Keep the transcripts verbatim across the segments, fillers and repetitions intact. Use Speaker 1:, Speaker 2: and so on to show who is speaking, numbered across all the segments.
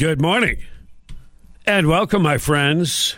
Speaker 1: Good morning, and welcome, my friends.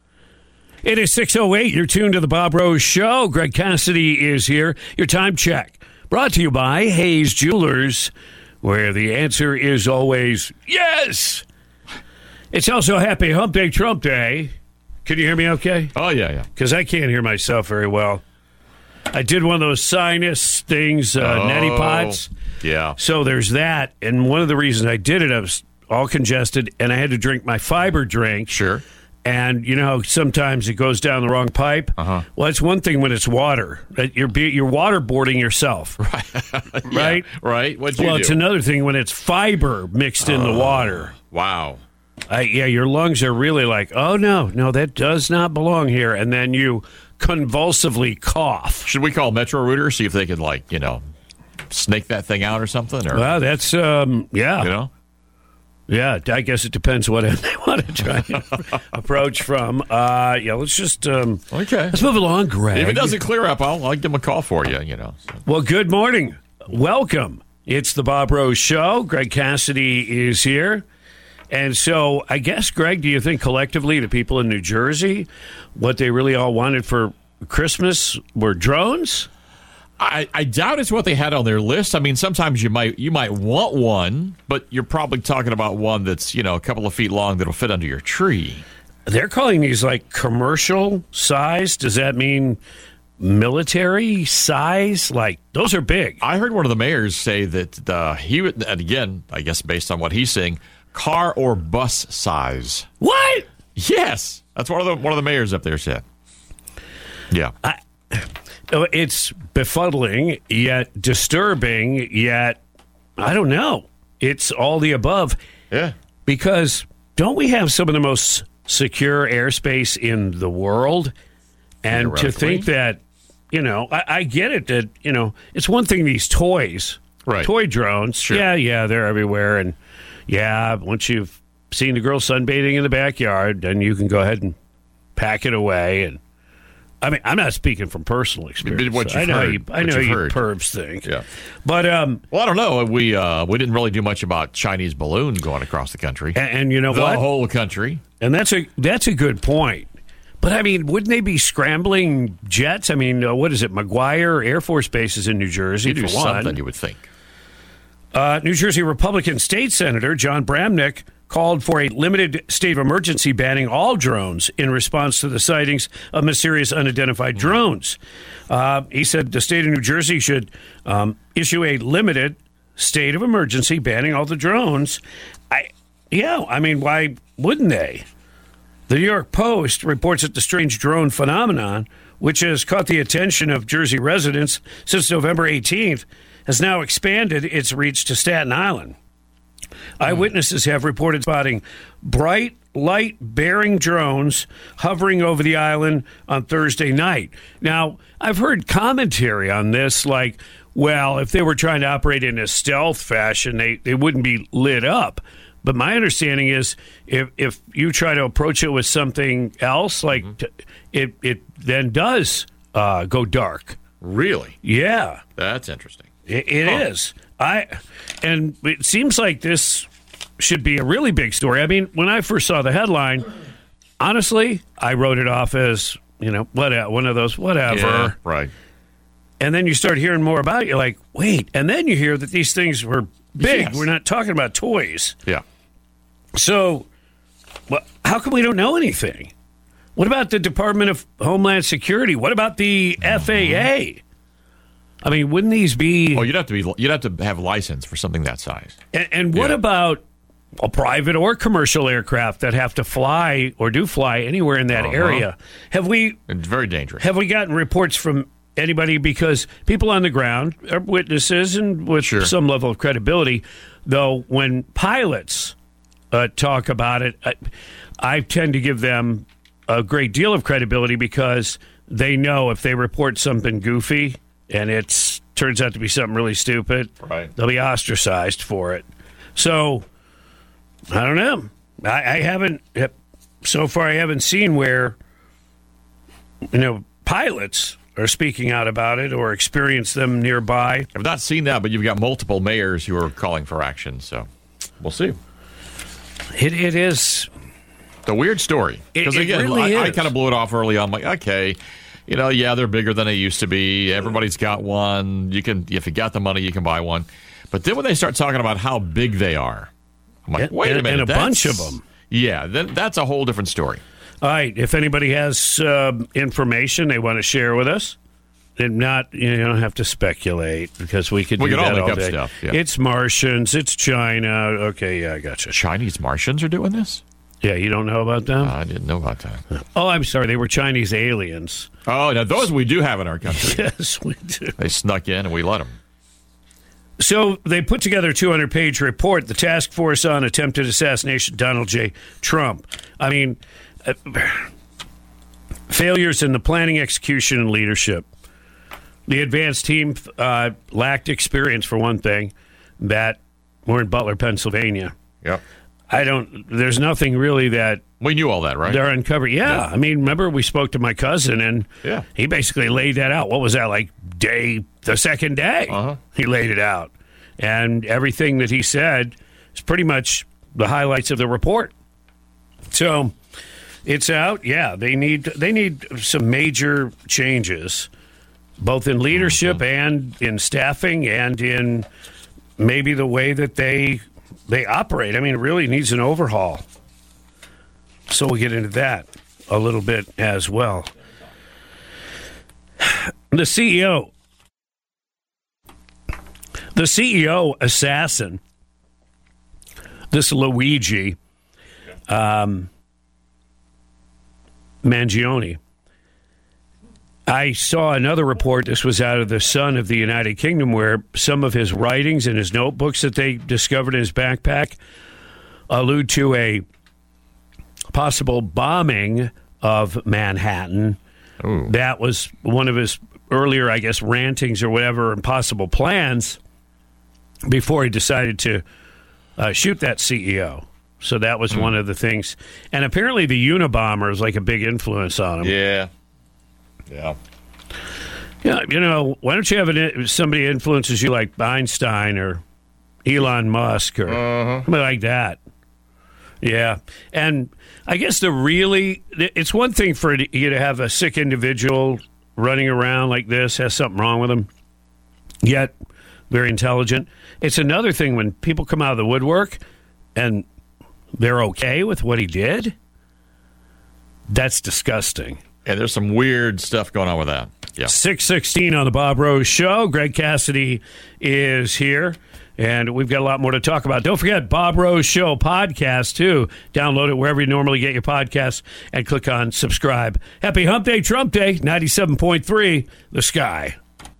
Speaker 1: It is six oh eight. You're tuned to the Bob Rose Show. Greg Cassidy is here. Your time check brought to you by Hayes Jewelers, where the answer is always yes. It's also Happy Hump Day, Trump Day. Can you hear me okay?
Speaker 2: Oh, yeah, yeah.
Speaker 1: Because I can't hear myself very well. I did one of those sinus things, uh,
Speaker 2: oh,
Speaker 1: neti pots.
Speaker 2: Yeah.
Speaker 1: So there's that. And one of the reasons I did it, I was all congested, and I had to drink my fiber drink.
Speaker 2: Sure.
Speaker 1: And, you know, sometimes it goes down the wrong pipe.
Speaker 2: Uh-huh.
Speaker 1: Well, it's one thing when it's water. You're, be, you're waterboarding yourself.
Speaker 2: Right.
Speaker 1: Right?
Speaker 2: Yeah, right. What'd you
Speaker 1: well,
Speaker 2: do?
Speaker 1: it's another thing when it's fiber mixed in
Speaker 2: oh,
Speaker 1: the water.
Speaker 2: Wow.
Speaker 1: Uh, yeah, your lungs are really like, oh, no, no, that does not belong here. And then you convulsively cough.
Speaker 2: Should we call Metro Router, see if they could, like, you know, snake that thing out or something? Or,
Speaker 1: well, that's, um, yeah.
Speaker 2: You know?
Speaker 1: Yeah, I guess it depends what end they want to try and approach from. Uh, yeah, let's just um,
Speaker 2: okay.
Speaker 1: Let's move along, Greg.
Speaker 2: If it doesn't clear up, I'll, I'll give them a call for you. You know. So.
Speaker 1: Well, good morning, welcome. It's the Bob Rose Show. Greg Cassidy is here, and so I guess, Greg, do you think collectively the people in New Jersey, what they really all wanted for Christmas were drones?
Speaker 2: I, I doubt it's what they had on their list. I mean, sometimes you might you might want one, but you're probably talking about one that's, you know, a couple of feet long that'll fit under your tree.
Speaker 1: They're calling these like commercial size. Does that mean military size? Like, those are big.
Speaker 2: I heard one of the mayors say that uh, he would, and again, I guess based on what he's saying, car or bus size.
Speaker 1: What?
Speaker 2: Yes, that's one of the one of the mayors up there said. Yeah.
Speaker 1: I, It's befuddling, yet disturbing, yet, I don't know. It's all the above.
Speaker 2: Yeah.
Speaker 1: Because don't we have some of the most secure airspace in the world? And to think that, you know, I, I get it that, you know, it's one thing, these toys,
Speaker 2: right.
Speaker 1: toy drones.
Speaker 2: Sure.
Speaker 1: Yeah, yeah, they're everywhere. And, yeah, once you've seen the girl sunbathing in the backyard, then you can go ahead and pack it away. And I mean, I'm not speaking from personal experience.
Speaker 2: What you've
Speaker 1: I know
Speaker 2: heard,
Speaker 1: you, I know
Speaker 2: you've
Speaker 1: you
Speaker 2: heard.
Speaker 1: pervs think.
Speaker 2: Yeah.
Speaker 1: But um,
Speaker 2: well, I don't know. We uh, we didn't really do much about Chinese balloons going across the country.
Speaker 1: And, and you know
Speaker 2: the
Speaker 1: what?
Speaker 2: The whole country.
Speaker 1: And that's a that's a good point. But I mean, wouldn't they be scrambling jets? I mean, uh, what is it? McGuire Air Force Base is in New Jersey.
Speaker 2: You do
Speaker 1: for one.
Speaker 2: something, you would think.
Speaker 1: Uh, New Jersey Republican State Senator John Bramnick called for a limited state of emergency banning all drones in response to the sightings of mysterious unidentified drones. Uh, he said the state of New Jersey should um, issue a limited state of emergency banning all the drones. I, yeah, I mean, why wouldn't they? The New York Post reports that the strange drone phenomenon, which has caught the attention of Jersey residents since November eighteenth, has now expanded its reach to Staten Island. Eyewitnesses have reported spotting bright, light-bearing drones hovering over the island on Thursday night. Now, I've heard commentary on this, like, well, if they were trying to operate in a stealth fashion, they, they wouldn't be lit up. But my understanding is if if you try to approach it with something else, like, mm-hmm. t- it, it then does uh, go dark.
Speaker 2: Really?
Speaker 1: Yeah.
Speaker 2: That's interesting.
Speaker 1: It, it
Speaker 2: huh.
Speaker 1: is. I and it seems like this should be a really big story. I mean, when I first saw the headline, honestly, I wrote it off as, you know, what one of those whatever.
Speaker 2: Yeah, right.
Speaker 1: And then you start hearing more about it. You're like, wait. And then you hear that these things were big.
Speaker 2: Yes.
Speaker 1: We're not talking about toys.
Speaker 2: Yeah.
Speaker 1: So, well, how come we don't know anything? What about the Department of Homeland Security? What about the mm-hmm. F A A? I mean, wouldn't these be?
Speaker 2: Oh, you'd have to be. You'd have to have a license for something that size.
Speaker 1: And, and what yeah. about a private or commercial aircraft that have to fly or do fly anywhere in that uh-huh. area? Have we?
Speaker 2: It's very dangerous.
Speaker 1: Have we gotten reports from anybody? Because people on the ground are witnesses and with
Speaker 2: sure.
Speaker 1: some level of credibility. Though when pilots uh, talk about it, I, I tend to give them a great deal of credibility because they know if they report something goofy and it turns out to be something really stupid,
Speaker 2: right.
Speaker 1: they'll be ostracized for it. So, I don't know. I, I haven't, so far I haven't seen where, you know, pilots are speaking out about it or experience them nearby.
Speaker 2: I've not seen that, but you've got multiple mayors who are calling for action, so we'll see.
Speaker 1: It, it is.
Speaker 2: The weird story. Because, again,
Speaker 1: really
Speaker 2: I, I kind of blew it off early on. I'm like, okay, you know, yeah, they're bigger than they used to be. Everybody's got one. You can, if you got the money, you can buy one. But then when they start talking about how big they are, I'm like, wait
Speaker 1: and,
Speaker 2: a minute.
Speaker 1: And a bunch of them.
Speaker 2: Yeah, then that's a whole different story.
Speaker 1: All right. If anybody has uh, information they want to share with us, and not, you don't have to speculate because we could
Speaker 2: we
Speaker 1: do
Speaker 2: can
Speaker 1: that
Speaker 2: all make
Speaker 1: all
Speaker 2: up
Speaker 1: day.
Speaker 2: stuff. Yeah.
Speaker 1: It's Martians. It's China. Okay, yeah, I gotcha.
Speaker 2: Chinese Martians are doing this?
Speaker 1: Yeah, you don't know about them?
Speaker 2: Uh, I didn't know about that.
Speaker 1: Oh, I'm sorry. They were Chinese aliens.
Speaker 2: Oh, now those we do have in our country.
Speaker 1: Yes, we do.
Speaker 2: They snuck in and we let them.
Speaker 1: So they put together a two hundred page report, the Task Force on Attempted Assassination of Donald J. Trump. I mean, uh, failures in the planning, execution, and leadership. The advanced team uh, lacked experience, for one thing, that we're in Butler, Pennsylvania.
Speaker 2: Yep.
Speaker 1: I don't, there's nothing really that
Speaker 2: We knew all that, right?
Speaker 1: they're uncovering. Yeah.
Speaker 2: Yeah.
Speaker 1: I mean, remember we spoke to my cousin and
Speaker 2: Yeah.
Speaker 1: he basically laid that out. What was that, like day, the second day?
Speaker 2: Uh-huh.
Speaker 1: He laid it out. And everything that he said is pretty much the highlights of the report. So it's out. Yeah, they need they need some major changes, both in leadership mm-hmm. and in staffing and in maybe the way that they they operate. I mean, it really needs an overhaul. So we'll get into that a little bit as well. The C E O, the C E O assassin, this Luigi um, Mangione. I saw another report, this was out of the Sun of the United Kingdom, where some of his writings and his notebooks that they discovered in his backpack allude to a possible bombing of Manhattan.
Speaker 2: Ooh.
Speaker 1: That was one of his earlier, I guess, rantings or whatever, and possible plans before he decided to uh, shoot that C E O. So that was mm. one of the things. And apparently the Unabomber is like a big influence on him.
Speaker 2: Yeah. Yeah.
Speaker 1: Yeah, you know, why don't you have an, somebody influences you like Einstein or Elon Musk or uh-huh. somebody like that? Yeah. And I guess the really, it's one thing for you to have a sick individual running around like this, has something wrong with him, yet very intelligent. It's another thing when people come out of the woodwork and they're okay with what he did. That's disgusting.
Speaker 2: And there's some weird stuff going on with that. Yeah.
Speaker 1: six sixteen on the Bob Rose Show. Greg Cassidy is here, and we've got a lot more to talk about. Don't forget, Bob Rose Show podcast, too. Download it wherever you normally get your podcasts and click on subscribe. Happy Hump Day, Trump Day, ninety-seven point three, The Sky.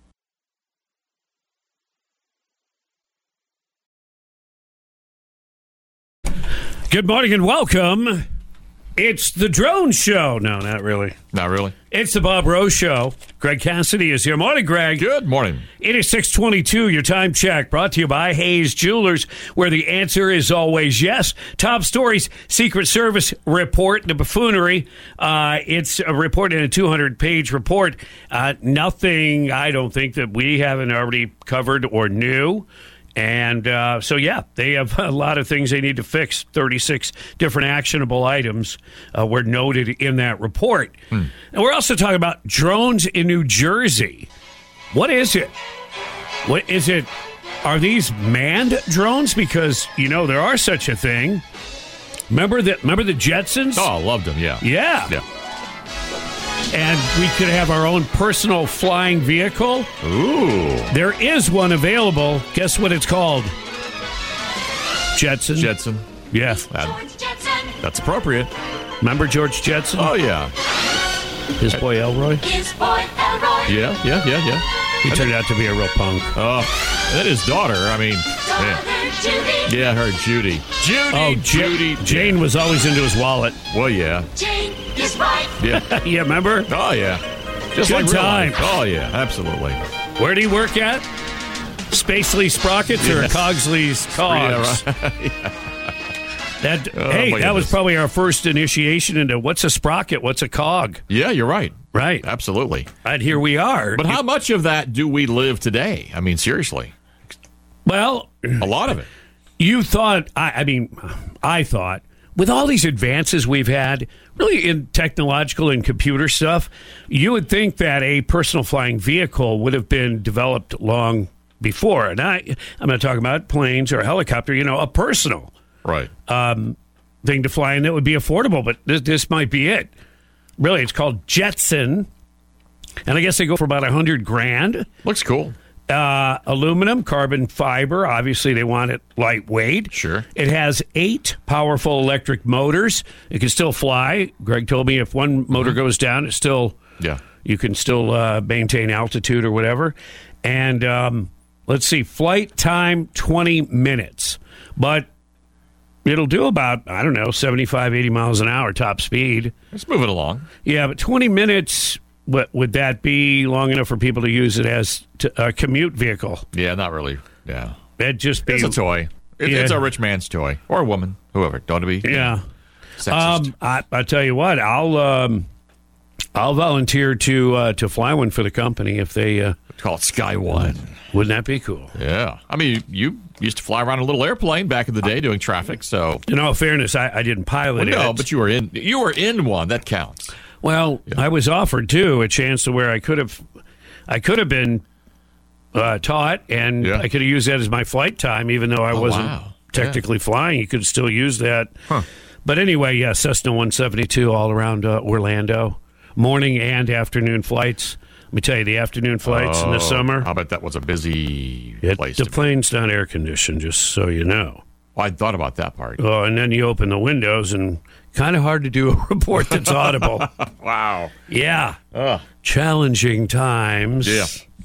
Speaker 1: Good morning and welcome. It's the Drone Show. No, not really.
Speaker 2: Not really.
Speaker 1: It's the Bob Rose Show. Greg Cassidy is here. Morning, Greg.
Speaker 2: Good morning.
Speaker 1: It is six twenty-two, your time check, brought to you by Hayes Jewelers, where the answer is always yes. Top stories, Secret Service report, the buffoonery. Uh, it's a report in a two hundred page report. Uh, nothing, I don't think, that we haven't already covered or knew. And uh, so, yeah, they have a lot of things they need to fix. thirty-six different actionable items uh, were noted in that report. Hmm. And we're also talking about drones in New Jersey. What is it? What is it? Are these manned drones? Because, you know, there are such a thing. Remember the, remember the Jetsons?
Speaker 2: Oh, I loved them, yeah.
Speaker 1: Yeah.
Speaker 2: Yeah.
Speaker 1: And we could have our own personal flying vehicle.
Speaker 2: Ooh.
Speaker 1: There is one available. Guess what it's called? Jetson.
Speaker 2: Jetson.
Speaker 1: Yeah.
Speaker 2: That, that's appropriate.
Speaker 1: Remember George Jetson?
Speaker 2: Oh, yeah.
Speaker 1: His boy Elroy?
Speaker 3: His boy Elroy.
Speaker 2: Yeah, yeah, yeah, yeah.
Speaker 1: He turned out to be a real punk.
Speaker 2: Oh, and then his daughter, I mean.
Speaker 3: Daughter Judy.
Speaker 2: Yeah, her Judy. Judy,
Speaker 1: Oh,
Speaker 2: Judy.
Speaker 1: J- Jane was always into his wallet.
Speaker 2: Well, yeah.
Speaker 3: Jane, his wife.
Speaker 2: Yeah.
Speaker 1: Yeah, remember?
Speaker 2: Oh, yeah. Just
Speaker 1: Good
Speaker 2: like real
Speaker 1: time.
Speaker 2: life. Oh, yeah, absolutely.
Speaker 1: Where did he work at? Spacely Sprockets or
Speaker 2: Yes.
Speaker 1: Cogsley's Cogs?
Speaker 2: Yeah, right.
Speaker 1: That,
Speaker 2: Oh,
Speaker 1: hey,
Speaker 2: my
Speaker 1: that was
Speaker 2: goodness.
Speaker 1: probably our first initiation into what's a sprocket, what's a cog.
Speaker 2: Yeah, you're right.
Speaker 1: Right.
Speaker 2: Absolutely.
Speaker 1: And here we are.
Speaker 2: But how much of that do we live today? I mean, seriously.
Speaker 1: Well,
Speaker 2: A lot of it.
Speaker 1: you thought, I, I mean, I thought with all these advances we've had, really in technological and computer stuff, you would think that a personal flying vehicle would have been developed long before. And I, I'm not talking about planes or a helicopter, you know, a personal
Speaker 2: Right.
Speaker 1: um, thing to fly in that would be affordable. But this, this might be it. Really, it's called Jetson. And I guess they go for about a hundred grand.
Speaker 2: Looks cool.
Speaker 1: Uh, aluminum, carbon fiber. Obviously, they want it lightweight.
Speaker 2: Sure.
Speaker 1: It has eight powerful electric motors. It can still fly. Greg told me if one motor goes down, it's still
Speaker 2: Yeah.
Speaker 1: you can still uh, maintain altitude or whatever. And um, let's see, flight time twenty minutes, but it'll do about I don't know seventy-five, eighty miles an hour top speed.
Speaker 2: Let's move it along.
Speaker 1: Yeah, but twenty minutes. What would that be long enough for people to use it as t- a commute vehicle?
Speaker 2: Yeah, not really. Yeah.
Speaker 1: That'd just be
Speaker 2: It's a toy. It,
Speaker 1: Yeah.
Speaker 2: It's a rich man's toy. Or a woman. Whoever. Don't be
Speaker 1: Yeah.
Speaker 2: sexist.
Speaker 1: Um, I, I tell you what, I'll um, I'll volunteer to uh, to fly one for the company if they uh,
Speaker 2: Call it Sky One.
Speaker 1: wouldn't that be cool?
Speaker 2: Yeah. I mean, you, you used to fly around a little airplane back in the day doing traffic, so.
Speaker 1: In all fairness, I, I didn't pilot
Speaker 2: Well, no,
Speaker 1: it.
Speaker 2: but you were in you were in one. That counts.
Speaker 1: Well, I was offered too a chance to where I could have, I could have been uh, taught, and
Speaker 2: Yeah.
Speaker 1: I could have used that as my flight time, even though I
Speaker 2: Oh,
Speaker 1: wasn't
Speaker 2: wow.
Speaker 1: technically flying. You could still use that.
Speaker 2: Huh.
Speaker 1: But anyway, yeah, Cessna one seventy-two all around uh, Orlando, morning and afternoon flights. Let me tell you, the afternoon flights in the
Speaker 2: Oh,
Speaker 1: summer.
Speaker 2: I bet that was a busy
Speaker 1: It,
Speaker 2: place.
Speaker 1: the
Speaker 2: to be.
Speaker 1: plane's not air conditioned, just so you know.
Speaker 2: Well, I thought about that part.
Speaker 1: Oh, and then you open the windows, and kind of hard to do a report that's audible.
Speaker 2: Wow.
Speaker 1: Yeah.
Speaker 2: Ugh.
Speaker 1: Challenging times.
Speaker 2: Yeah.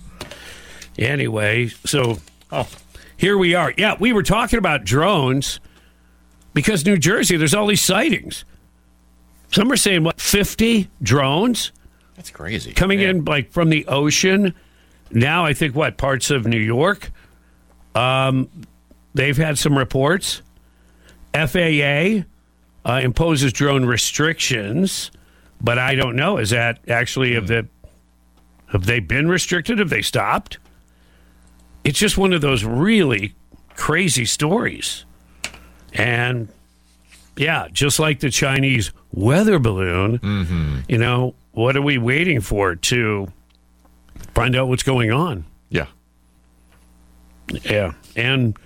Speaker 1: Anyway, so
Speaker 2: Oh.
Speaker 1: here we are. Yeah, we were talking about drones because New Jersey, there's all these sightings. Some are saying, what, fifty drones
Speaker 2: That's crazy.
Speaker 1: coming
Speaker 2: Man.
Speaker 1: in like from the ocean? Now I think, what, parts of New York? Um, they've had some reports. F A A uh, imposes drone restrictions, but I don't know. Is that actually, have, the, have they been restricted? Have they stopped? It's just one of those really crazy stories. And yeah, just like the Chinese weather balloon,
Speaker 2: Mm-hmm.
Speaker 1: you know, what are we waiting for to find out what's going on?
Speaker 2: Yeah.
Speaker 1: Yeah. And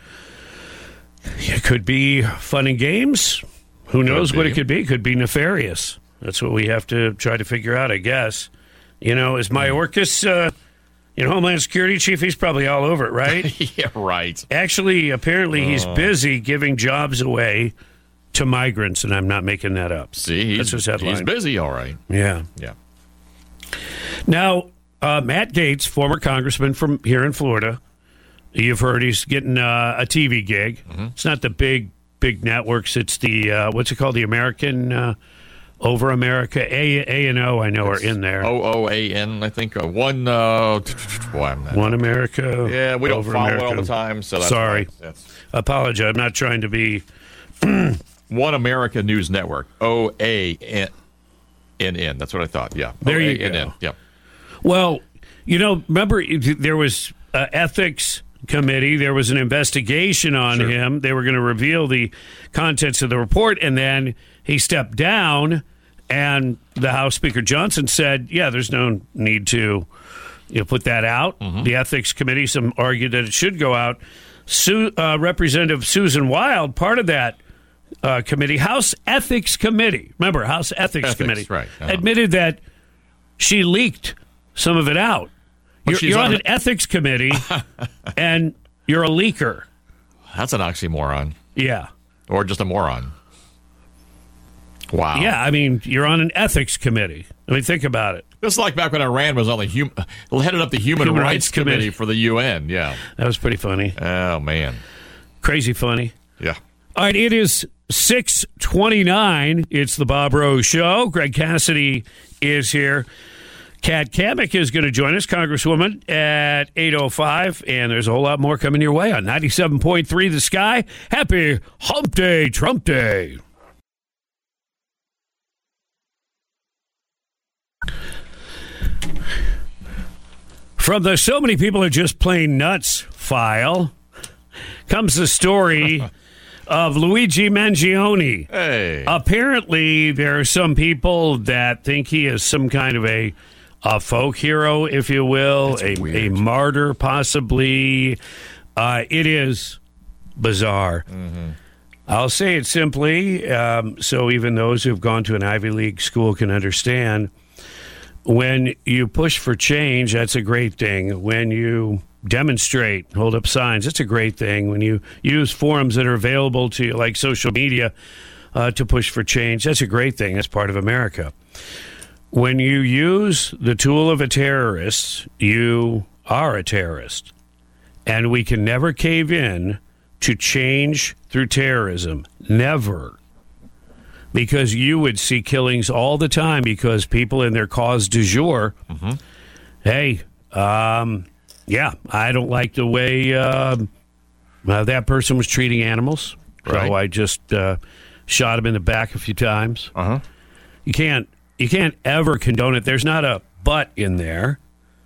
Speaker 1: it could be fun and games. Who knows what
Speaker 2: be.
Speaker 1: it could be? Could be nefarious. That's what we have to try to figure out, I guess. You know, is Mayorkas, uh, you know, Homeland Security Chief, he's probably all over it, right?
Speaker 2: Yeah, right.
Speaker 1: Actually, apparently he's
Speaker 2: Uh.
Speaker 1: busy giving jobs away to migrants, and I'm not making that up.
Speaker 2: See,
Speaker 1: That's
Speaker 2: he's,
Speaker 1: his headline.
Speaker 2: he's busy, all right.
Speaker 1: Yeah.
Speaker 2: Yeah.
Speaker 1: Now, uh, Matt Gaetz, former congressman from here in Florida, you've heard he's getting uh, a T V gig.
Speaker 2: Mm-hmm.
Speaker 1: It's not the big, big networks. It's the, uh, what's it called? The American, uh, Over America. A, A and O, I know, are in there.
Speaker 2: O O A N, I think. Uh, one, uh, t- t- t- boy, I'm not.
Speaker 1: One America.
Speaker 2: Yeah, we don't
Speaker 1: Over
Speaker 2: follow
Speaker 1: America.
Speaker 2: it all the time, so that's
Speaker 1: Sorry.
Speaker 2: why. That's
Speaker 1: Apologize. I'm not trying to be.
Speaker 2: One America News Network. O A N N. That's what I thought. Yeah.
Speaker 1: There you
Speaker 2: O A N N.
Speaker 1: go.
Speaker 2: Yep.
Speaker 1: Well, you know, remember there was uh, ethics committee. There was an investigation on
Speaker 2: Sure.
Speaker 1: him. They were going to reveal the contents of the report, and then he stepped down. And the House Speaker Johnson said, "Yeah, there's no need to, you know, put that out."
Speaker 2: Mm-hmm.
Speaker 1: The ethics committee, some argued that it should go out. Su- uh, Representative Susan Wild, part of that uh, committee, House Ethics Committee. Remember, House Ethics,
Speaker 2: Ethics,
Speaker 1: Committee
Speaker 2: right. Uh-huh.
Speaker 1: admitted that she leaked some of it out.
Speaker 2: But
Speaker 1: You're,
Speaker 2: she's
Speaker 1: you're
Speaker 2: on
Speaker 1: on
Speaker 2: an-
Speaker 1: an ethics committee, and you're a leaker.
Speaker 2: That's an oxymoron.
Speaker 1: Yeah.
Speaker 2: Or just a moron. Wow.
Speaker 1: Yeah, I mean, you're on an ethics committee. I mean, think about it.
Speaker 2: Just like back when Iran was on the hum- headed up the Human,
Speaker 1: Human
Speaker 2: Rights,
Speaker 1: Rights
Speaker 2: Committee,
Speaker 1: Committee.
Speaker 2: for the U N. Yeah.
Speaker 1: That was pretty funny.
Speaker 2: Oh, man.
Speaker 1: Crazy funny.
Speaker 2: Yeah.
Speaker 1: All right, it is six twenty-nine. It's the Bob Rose Show. Greg Cassidy is here. Kat Kamek is going to join us, Congresswoman, at eight oh five. And there's a whole lot more coming your way on ninety-seven point three The Sky. Happy Hump Day, Trump Day. From the So Many People Are Just Plain Nuts file comes the story of Luigi Mangione.
Speaker 2: Hey.
Speaker 1: Apparently, there are some people that think he is some kind of a, a folk hero, if you will, a, a martyr, possibly. Uh, it is bizarre. Mm-hmm. I'll say it simply, um, so even those who've gone to an Ivy League school can understand. When you push for change, that's a great thing. When you demonstrate, hold up signs, it's a great thing. When you use forums that are available to you, like social media, uh, to push for change, that's a great thing. That's part of America. When you use the tool of a terrorist, you are a terrorist. And we can never cave in to change through terrorism. Never. Because you would see killings all the time because people in their cause du jour, mm-hmm. hey, um, yeah, I don't like the way uh, uh, that person was treating animals.
Speaker 2: Right.
Speaker 1: So I just uh, shot him in the back a few times.
Speaker 2: Uh-huh.
Speaker 1: You can't, you can't ever condone it. There's not a but in there.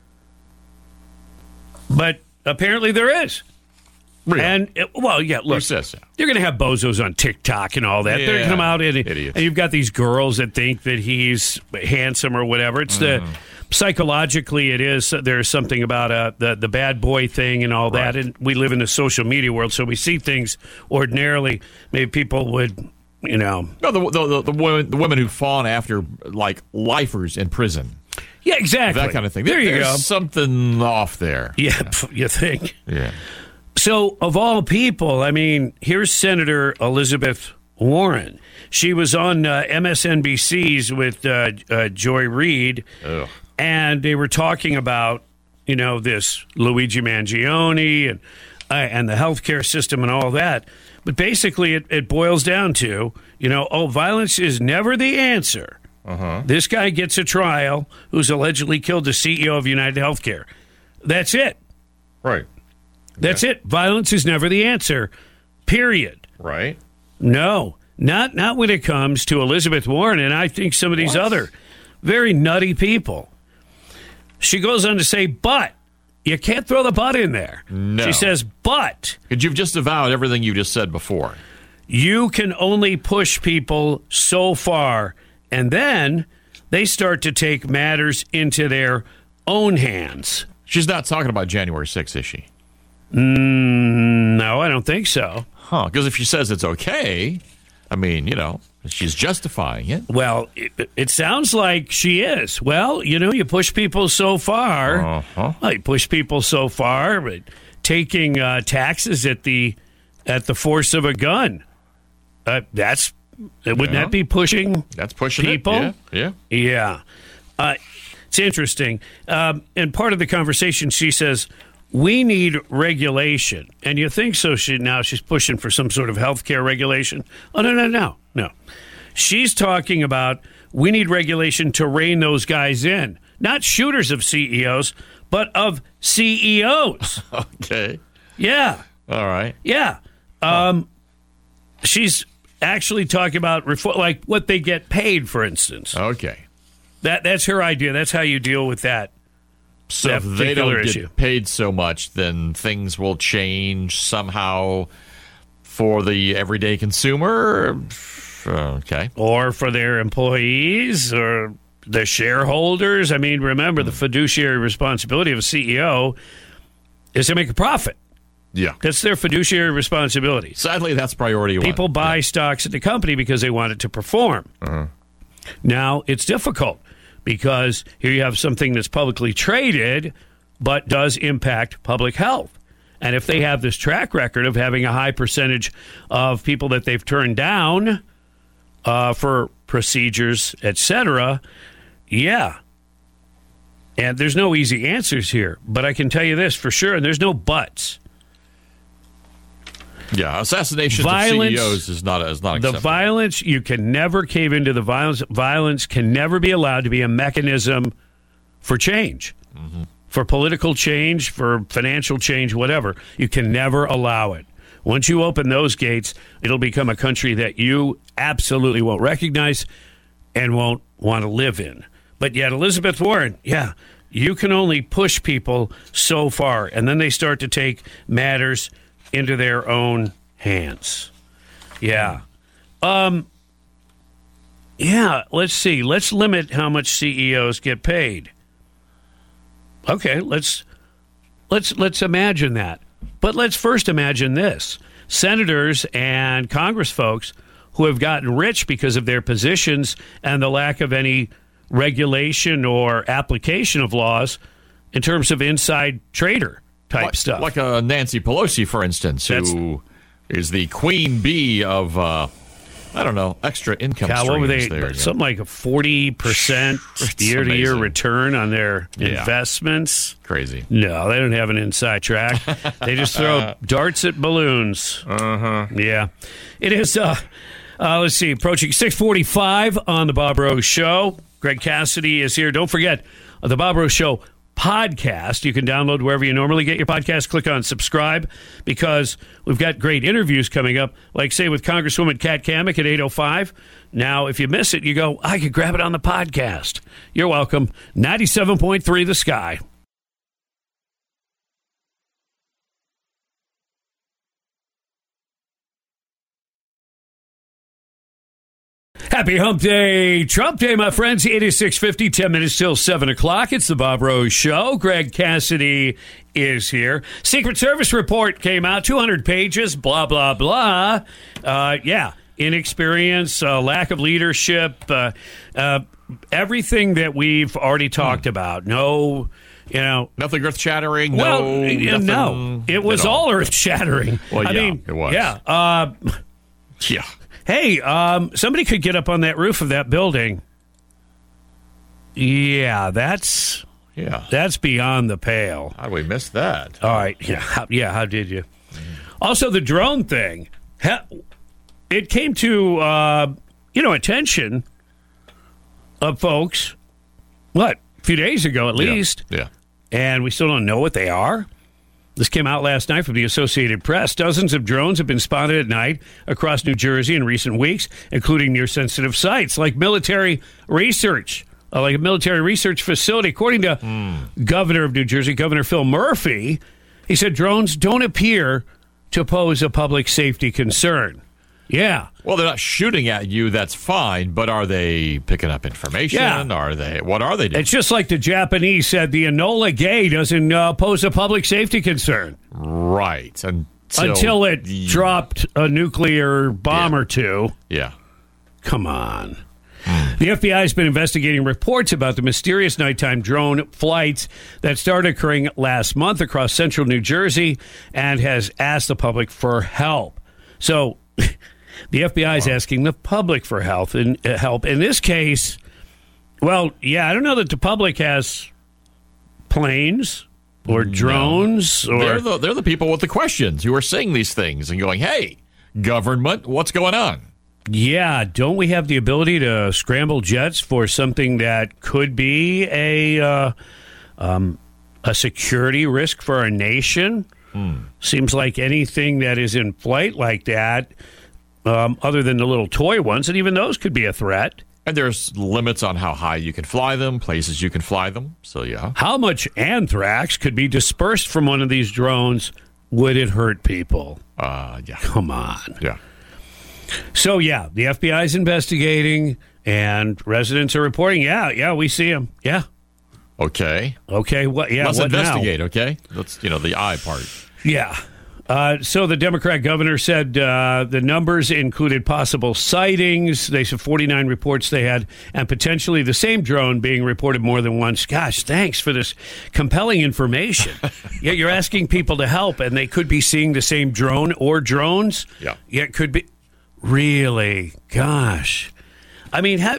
Speaker 1: But apparently there is.
Speaker 2: Really?
Speaker 1: And, it, well, yeah, look,
Speaker 2: says so?
Speaker 1: You're going to have bozos on TikTok and all that.
Speaker 2: Yeah,
Speaker 1: They're going to come out and,
Speaker 2: idiots.
Speaker 1: and you've got these girls that think that he's handsome or whatever. It's mm-hmm. the psychologically it is. There's something about uh, the, the bad boy thing and all
Speaker 2: right.
Speaker 1: that. And we live in a social media world, so we see things ordinarily. Maybe people would, you know.
Speaker 2: No, the, the, the, the, women, the women who fawn after, like, lifers in prison.
Speaker 1: Yeah, exactly.
Speaker 2: That kind of thing.
Speaker 1: There
Speaker 2: There's
Speaker 1: you go.
Speaker 2: something off there.
Speaker 1: Yeah, you, you think.
Speaker 2: Yeah.
Speaker 1: So, of all people, I mean, here's Senator Elizabeth Warren. She was on uh, M S N B C's with uh, uh, Joy Reid,
Speaker 2: Ugh.
Speaker 1: and they were talking about, you know, this Luigi Mangione and uh, and the healthcare system and all that. But basically, it, it boils down to, you know, oh, violence is never the answer.
Speaker 2: Uh-huh.
Speaker 1: This guy gets a trial who's allegedly killed the C E O of United Healthcare. That's it.
Speaker 2: Right.
Speaker 1: That's it. Violence is never the answer, period.
Speaker 2: Right.
Speaker 1: No, not not when it comes to Elizabeth Warren and I think some of these
Speaker 2: What?
Speaker 1: other very nutty people. She goes on to say, but you can't throw the but in there.
Speaker 2: No.
Speaker 1: She says, but.
Speaker 2: Because you've just avowed everything you just said before.
Speaker 1: You can only push people so far, and then they start to take matters into their own hands.
Speaker 2: She's not talking about January sixth, is she?
Speaker 1: Mm, no, I don't think so.
Speaker 2: Huh, because if she says it's okay, I mean, you know, she's justifying it.
Speaker 1: Well, it, it sounds like she is. Well, you know, you push people so far.
Speaker 2: Uh-huh.
Speaker 1: Well, you push people so far, but taking uh, taxes at the at the force of a gun. Uh, that's wouldn't
Speaker 2: Yeah.
Speaker 1: that be pushing?
Speaker 2: That's pushing
Speaker 1: people?
Speaker 2: it. Yeah. Yeah.
Speaker 1: Yeah. Uh, it's interesting. Um, and part of the conversation, she says, we need regulation. And you think so she now she's pushing for some sort of health care regulation. Oh, no, no, no, no. She's talking about we need regulation to rein those guys in. Not shooters of C E Os, but of C E Os.
Speaker 2: Okay.
Speaker 1: Yeah.
Speaker 2: All right.
Speaker 1: Yeah. Um, she's actually talking about reform, like what they get paid, for instance.
Speaker 2: Okay.
Speaker 1: That That's her idea. That's how you deal with that.
Speaker 2: So
Speaker 1: that
Speaker 2: if they
Speaker 1: particular
Speaker 2: don't
Speaker 1: issue.
Speaker 2: get paid so much, then things will change somehow for the everyday consumer. Okay.
Speaker 1: Or for their employees or the shareholders. I mean, remember, the fiduciary responsibility of a C E O is to make a profit.
Speaker 2: Yeah.
Speaker 1: That's their fiduciary responsibility.
Speaker 2: Sadly, that's priority one.
Speaker 1: People buy
Speaker 2: Yeah.
Speaker 1: stocks at the company because they want it to perform.
Speaker 2: Uh-huh.
Speaker 1: Now, it's difficult because here you have something that's publicly traded but does impact public health. And if they have this track record of having a high percentage of people that they've turned down uh, for procedures, et cetera, yeah. And there's no easy answers here, but I can tell you this for sure, and there's no buts.
Speaker 2: Yeah, assassination
Speaker 1: Violence-
Speaker 2: of C E Os is not is not
Speaker 1: The
Speaker 2: acceptable.
Speaker 1: violence, you can never cave into the violence. Violence can never be allowed to be a mechanism for change, mm-hmm. for political change, for financial change, whatever. You can never allow it. Once you open those gates, it'll become a country that you absolutely won't recognize and won't want to live in. But yet, Elizabeth Warren, yeah, you can only push people so far, and then they start to take matters into their own hands. Yeah. Um. Yeah, let's see. Let's limit how much C E Os get paid. Okay, let's let's let's imagine that. But let's first imagine this. Senators and Congress folks who have gotten rich because of their positions and the lack of any regulation or application of laws in terms of inside trader type
Speaker 2: like,
Speaker 1: stuff.
Speaker 2: Like a Nancy Pelosi, for instance,
Speaker 1: That's,
Speaker 2: who is the queen bee of, uh, I don't know, extra income
Speaker 1: God,
Speaker 2: streams.
Speaker 1: what were they?
Speaker 2: There,
Speaker 1: something like a forty percent year-to-year
Speaker 2: amazing.
Speaker 1: return on their
Speaker 2: Yeah.
Speaker 1: investments.
Speaker 2: Crazy.
Speaker 1: No, they don't have an inside track. They just throw darts at balloons.
Speaker 2: Uh-huh.
Speaker 1: Yeah. It is, uh, uh, let's see, approaching six forty-five on the Bob Rose Show. Greg Cassidy is here. Don't forget, uh, the Bob Rose Show podcast. You can download wherever you normally get your podcast. Click on subscribe because we've got great interviews coming up, like, say, with Congresswoman Kat Cammack at eight oh five. Now, if you miss it, you go, I could grab it on the podcast. You're welcome. ninety-seven point three The Sky. Happy Hump Day, Trump Day, my friends. It is six fifty, ten minutes till seven o'clock. It's the Bob Rose Show. Greg Cassidy is here. Secret Service report came out, two hundred pages, blah, blah, blah. Uh, yeah, inexperience, uh, lack of leadership, uh, uh, everything that we've already talked hmm. about. No, you know.
Speaker 2: Nothing earth-shattering?
Speaker 1: Well,
Speaker 2: no,
Speaker 1: nothing, no. It was all earth-shattering.
Speaker 2: Well,
Speaker 1: I
Speaker 2: yeah,
Speaker 1: mean,
Speaker 2: it was.
Speaker 1: Yeah. Uh,
Speaker 2: yeah.
Speaker 1: Hey, um, somebody could get up on that roof of that building. Yeah, that's
Speaker 2: yeah,
Speaker 1: that's beyond the pale.
Speaker 2: How did we miss that?
Speaker 1: All right, yeah, how, yeah. How did you? Mm. Also, the drone thing. It came to uh, you know attention of folks. What, a few days ago at least?
Speaker 2: Yeah. yeah.
Speaker 1: And we still don't know what they are. This came out last night from the Associated Press. Dozens of drones have been spotted at night across New Jersey in recent weeks, including near sensitive sites like military research, uh, like a military research facility. According to mm. Governor of New Jersey, Governor Phil Murphy, he said drones don't appear to pose a public safety concern. Yeah.
Speaker 2: Well, they're not shooting at you. That's fine. But are they picking up information?
Speaker 1: Yeah.
Speaker 2: Are they? What are they doing?
Speaker 1: It's just like the Japanese said the Enola Gay doesn't uh, pose a public safety concern.
Speaker 2: Right. Until,
Speaker 1: Until it
Speaker 2: the,
Speaker 1: dropped a nuclear bomb
Speaker 2: yeah.
Speaker 1: or two.
Speaker 2: Yeah.
Speaker 1: Come on. The F B I has been investigating reports about the mysterious nighttime drone flights that started occurring last month across central New Jersey and has asked the public for help. So the F B I is wow. asking the public for help. In, uh, help. In this case, well, yeah, I don't know that the public has planes or drones.
Speaker 2: No.
Speaker 1: Or
Speaker 2: They're the, they're the people with the questions who are saying these things and going, hey, government, what's going on?
Speaker 1: Yeah, don't we have the ability to scramble jets for something that could be a uh, um, a security risk for our nation? Hmm. Seems like anything that is in flight like that, um, other than the little toy ones, and even those could be a threat.
Speaker 2: And there's limits on how high you can fly them, places you can fly them. So, yeah.
Speaker 1: How much anthrax could be dispersed from one of these drones? Would it hurt people?
Speaker 2: Uh, yeah.
Speaker 1: Come on.
Speaker 2: Yeah.
Speaker 1: So, yeah, the F B I is investigating, and residents are reporting, yeah, yeah, we see them. Yeah.
Speaker 2: Okay.
Speaker 1: Okay, what, yeah,
Speaker 2: Let's
Speaker 1: what
Speaker 2: investigate,
Speaker 1: now?
Speaker 2: okay? That's, you know, the I part.
Speaker 1: Yeah. Uh, so the Democrat governor said uh, the numbers included possible sightings. They said forty-nine reports they had, and potentially the same drone being reported more than once. Gosh, thanks for this compelling information. Yeah, you're asking people to help, and they could be seeing the same drone or drones.
Speaker 2: Yeah.
Speaker 1: Yeah, it could be. Really? Gosh. I mean, ha-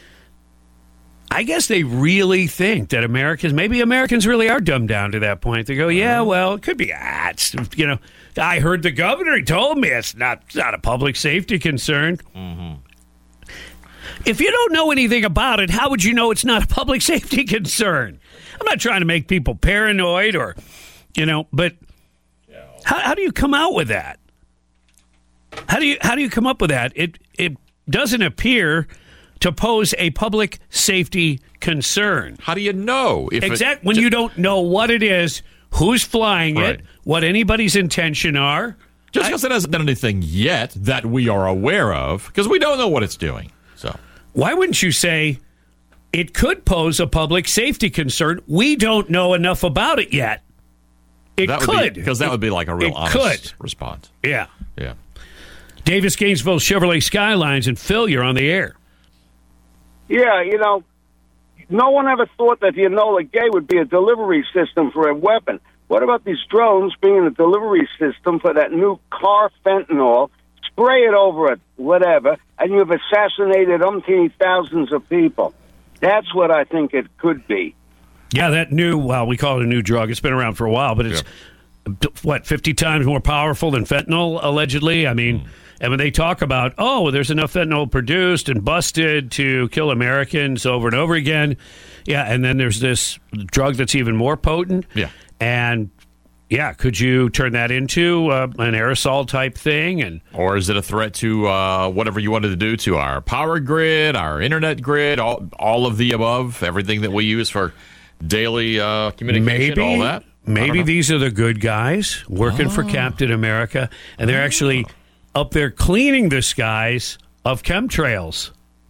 Speaker 1: I guess they really think that Americans, maybe Americans really are dumbed down to that point. They go, yeah, well, it could be, ah, it's, you know, I heard the governor, he told me it's not, it's not a public safety concern. Mm-hmm. If you don't know anything about it, how would you know it's not a public safety concern? I'm not trying to make people paranoid or, you know, but how, how do you come out with that? How do you how do you come up with that? It it doesn't appear to pose a public safety concern.
Speaker 2: How do you know? If
Speaker 1: exactly
Speaker 2: it,
Speaker 1: when you don't know what it is, who's flying
Speaker 2: right.
Speaker 1: it, what anybody's intention are.
Speaker 2: Just because it hasn't done anything yet that we are aware of, because we don't know what it's doing. So
Speaker 1: why wouldn't you say it could pose a public safety concern? We don't know enough about it yet. It
Speaker 2: that
Speaker 1: could.
Speaker 2: Because that
Speaker 1: it,
Speaker 2: would be like a real honest
Speaker 1: could.
Speaker 2: response.
Speaker 1: Yeah.
Speaker 2: Yeah.
Speaker 1: Davis Gainesville Chevrolet Skylines and Phil, you're on the air.
Speaker 4: Yeah, you know, no one ever thought that the Enola Gay would be a delivery system for a weapon. What about these drones being a delivery system for that new car fentanyl? Spray it over it, whatever, and you've assassinated umpteen thousands of people. That's what I think it could be.
Speaker 1: Yeah, that new, well, we call it a new drug. It's been around for a while, but it's, yeah. what, fifty times more powerful than fentanyl, allegedly? I mean, mm. and when they talk about, oh, there's enough fentanyl produced and busted to kill Americans over and over again. Yeah, and then there's this drug that's even more potent.
Speaker 2: Yeah.
Speaker 1: And, yeah, could you turn that into uh, an aerosol type thing? And
Speaker 2: Or is it a threat to uh, whatever you wanted to do to our power grid, our internet grid, all, all of the above, everything that we use for daily uh, communication,
Speaker 1: maybe,
Speaker 2: all that?
Speaker 1: Maybe these are the good guys working oh. for Captain America, and they're actually up there cleaning the skies of chemtrails.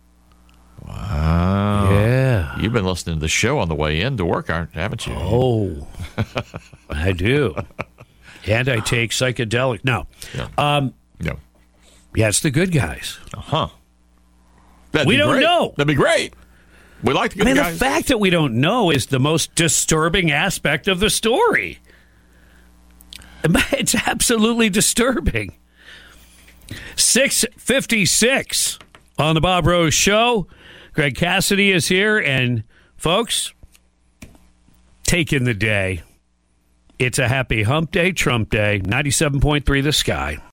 Speaker 2: Wow.
Speaker 1: Yeah.
Speaker 2: You've been listening to the show on the way in to work, aren't, haven't you?
Speaker 1: Oh, I do. And I take psychedelic. No.
Speaker 2: Yeah.
Speaker 1: Um,
Speaker 2: no.
Speaker 1: Yeah, it's the good guys.
Speaker 2: Uh-huh.
Speaker 1: We don't
Speaker 2: great.
Speaker 1: know.
Speaker 2: That'd be great. We like the good
Speaker 1: I mean,
Speaker 2: guys.
Speaker 1: the fact that we don't know is the most disturbing aspect of the story. It's absolutely disturbing. six fifty-six on the Bob Rose Show. Greg Cassidy is here, and folks, take in the day. It's a happy hump day, Trump day, ninety-seven point three The Sky.